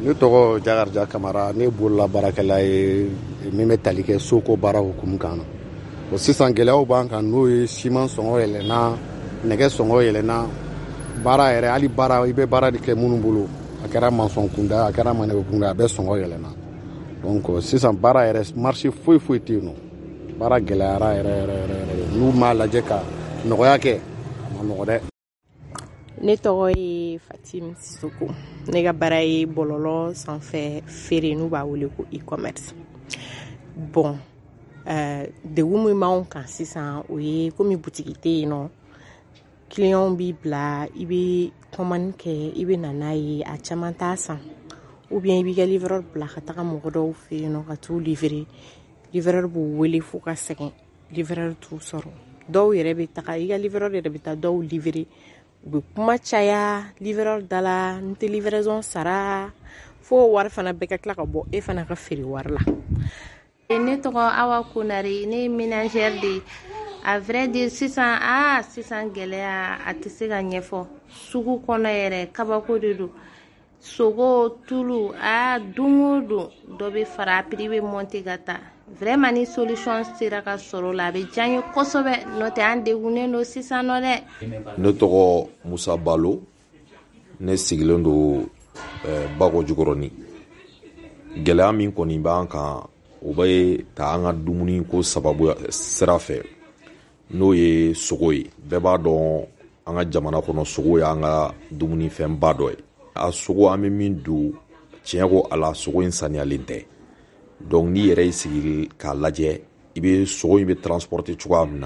Ne tɔgɔ Jakarija Kamara, ne bolola baarakɛla ye min bɛ tali kɛ Soko baara hukumu kan na. O sisan gɛlɛyaw b'an kan n'o ye siman sɔngɔ yɛlɛnna, nɛgɛ sɔngɔ yɛlɛnna, baara yɛrɛ hali baara i bɛ baara de kɛ minnu bolo, a kɛra maçon kunda, a kɛra manœuvre kunda, a bɛ sɔngɔ yɛlɛnna. Donc sisan baara yɛrɛ marché foyi tɛ yen nɔ. Baara gɛlɛyara yɛrɛ. N'u m'a lajɛ ka nɔgɔya kɛ, a ma nɔgɔ dɛ. Ne tɔgɔ ye Fatim Sisoko. Ne ka baara ye bɔlɔlɔ sanfɛ feere n'u b'a wele ko e-commerce. Bon, degun min b'anw kan sisan o ye komi butigi tɛ yen nɔ. Client b'i bila, i bɛ commande kɛ, i bɛ na n'a ye, a caman t'a san. Ou bien i b'i ka livreur bila ka taga mɔgɔ dɔw fɛ yen nɔ ka t'u livrer. Livreur b'u wele fo ka sɛgɛn. Livreur t'u sɔrɔ. Dɔw yɛrɛ bɛ taga, i ka livreur yɛrɛ bɛ taa dɔw livrer. U bɛ kuma caya livreur dala, n tɛ livraison sara, fo wari fana bɛɛ ka tila ka bɔ e fana ka feere wari la. Ne tɔgɔ Awa Konare, ne ye ménagère de ye. A vrai dire sisan gɛlɛya a tɛ se ka ɲɛfɔ. Sugu kɔnɔ yɛrɛ kabako de don. Sogo, tulu, don o don dɔ bɛ fara a prix bɛ monter ka taa. Vraiment ni solution sera ka sɔrɔ la a bɛ diya n ye kosɛbɛ n'o tɛ an degunnen don sisan nɔ dɛ. Ne tɔgɔ Musa Balo, ne sigilen don Bako Jikɔrɔni. Gɛlɛya min kɔni b'an kan o bɛ ta an ka dumuni ko sababu sira fɛ n'o ye sogo ye. Bɛɛ b'a dɔn an ka jamana kɔnɔ sogo y'an ka dumunifɛnba dɔ ye. A sogo an bɛ min dun tiɲɛ ko Ala sogo in saniyalen tɛ. Donc n'i yɛrɛ y'i sigi k'a lajɛ i bɛ sogo in bɛ transporter cogoya min na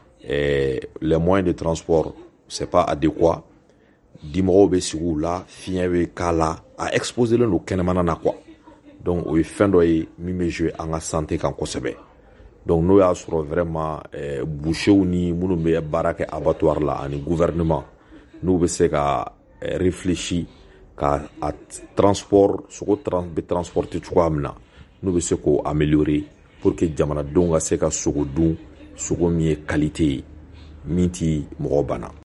les moyens de transport c'est pas adéquat. Dimɔgɔw bɛ sigi u la, fiɲɛ bɛ k'a la, a exposelen don kɛnɛmana na quoi. Donc o ye fɛn dɔ ye min bɛ jouer an ka santé kan kosɛbɛ. Donc n'o y'a sɔrɔ vraiment bouchers ni minnu bɛ baara kɛ abattoir la ani gouvernement n'u bɛ se ka réfléchir ka a transport sogo bɛ transporter cogoya min na n'u bɛ se k'o améliorer pour que jamanadenw ka se ka sogo dun sogo min ye qualité ye min ti mɔgɔ bana.